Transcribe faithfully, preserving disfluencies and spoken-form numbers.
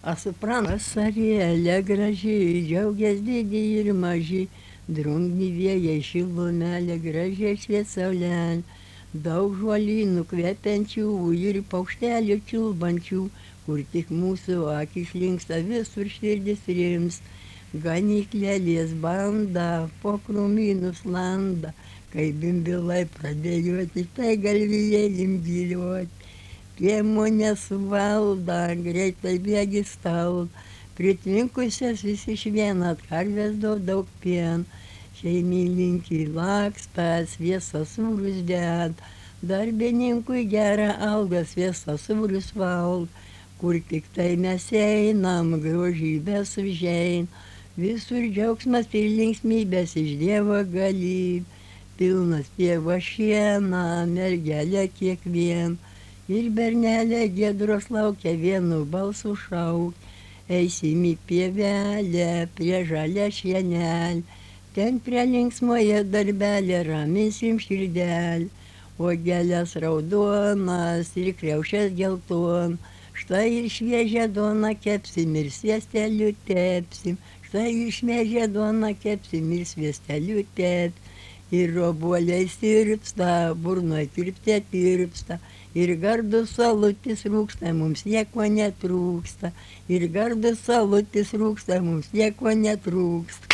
Asupran vasarėlė graži, džiaugias didį ir maži, drungni vėjai šilumelė, gražiai švies saulelė, daug žuolynų kvepiančių ir paukštelių čiulbančių, kur tik mūsų akys linksta, visur širdis rims. Ganyklėlės banda, po krūmynus landa, kai bimbilai pradėjuoti, tai galvijėlim giliuoti. Piemo nesuvalda, greitai bėgi stalda, pritvinkusias vis iš vieną, karvės daug daug pien. Šeimininkai laksta, sviestą sūrius deda, darbininkui gerą algą sviestą sūrius valgo. Kur tik tai mes einam, grožybės užeina, visur džiaugsmas ir linksmybės iš Dievo galybė. Pilnas pievas šiena, mergelė kiekvien, ir bernelė giedros laukia, vienu balsu šauk. Eisim į pievelę, prie žalę šienelę, ten prie linksmoje darbelė raminsim širdelę. Uogelės raudonas ir kriaušės gelton, štai ir šviežią duoną kepsim ir sviesteliu tepsim, štai ir šviežią duoną kepsim ir sviesteliu tepsim. Ir obuoliai sirpsta, burnoj tirpte tirpsta, ir gardus salutis rūksta, mums nieko netrūksta. Ir gardus salutis rūksta, mums nieko netrūksta.